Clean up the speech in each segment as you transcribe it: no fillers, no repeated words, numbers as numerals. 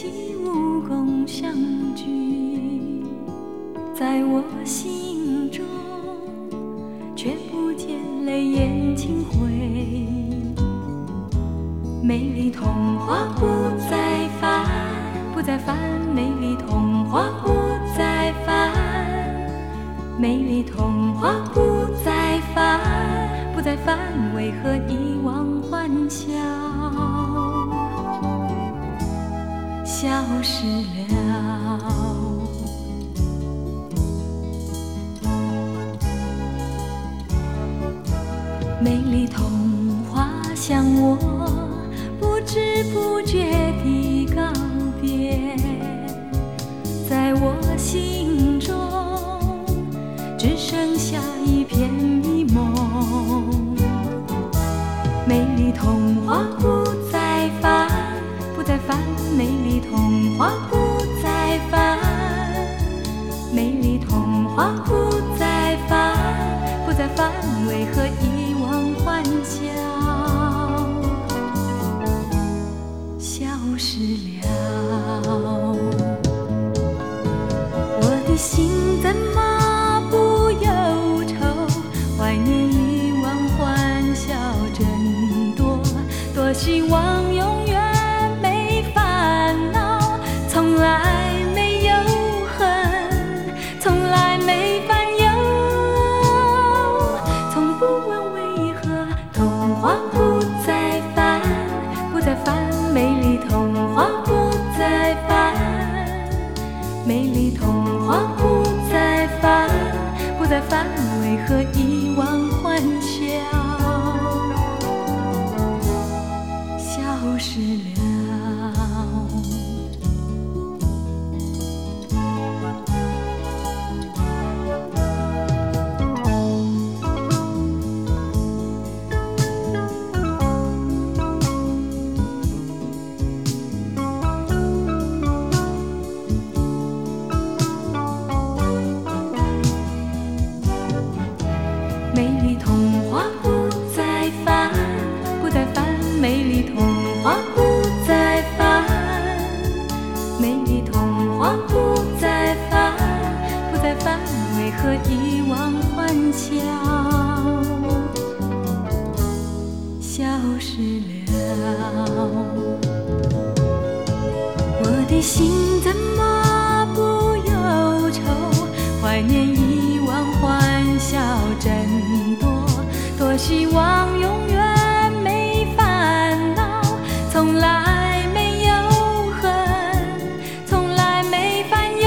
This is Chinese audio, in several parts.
起无功相聚，在我心中却不见泪眼轻回。美丽童话不再翻，不再翻，美丽童话不再翻，美丽童话不再翻，不再翻，为何遗忘欢笑消失了？美丽童话向我不知不觉地告别，在我心中只剩下一片迷蒙。美丽童话不再翻，不再翻，美丽童话不再翻，美丽童话不再翻，不再翻，为何遗忘欢笑消失了？我的心怎么不忧愁？怀念遗忘欢笑真多，多希望永远没烦恼，从来没有恨，从来没烦忧，从不问为何童话不再翻，不再翻，美丽童话不再翻，美丽童话不再翻，不再翻，为何遗忘欢笑消失了？美丽童话不再翻，不再翻，美丽童话不再翻，美丽童话不再翻，不再翻，为何遗忘欢笑消失了？我的心怎么不忧愁？怀念遗忘欢笑真多，多希望永远没烦恼，从来没有恨，从来没烦忧，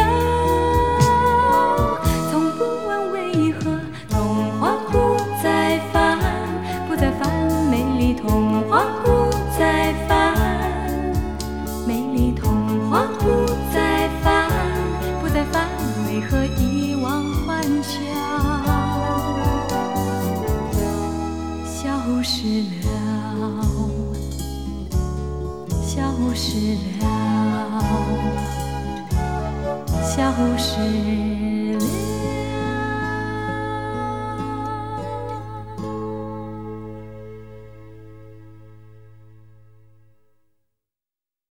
从不问为何童话不再翻，不再翻，美丽童话不再翻，美丽童话不再翻，不再翻，为何遗忘欢笑消失了，消失了，消失了。